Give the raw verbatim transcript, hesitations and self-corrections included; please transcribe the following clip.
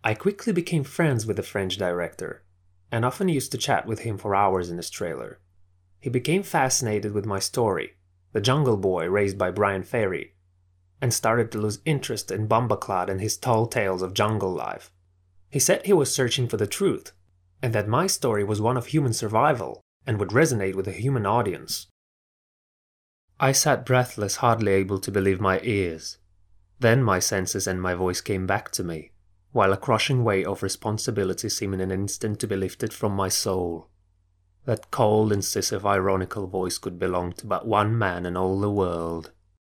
I quickly became friends with the French director, and often used to chat with him for hours in his trailer. He became fascinated with my story, the jungle boy raised by Brian Ferry, and started to lose interest in Bumbaclad and his tall tales of jungle life. He said he was searching for the truth, and that my story was one of human survival and would resonate with a human audience. I sat breathless, hardly able to believe my ears. Then my senses and my voice came back to me, while a crushing weight of responsibility seemed in an instant to be lifted from my soul. That cold, incisive, ironical voice could belong to but one man in all the world.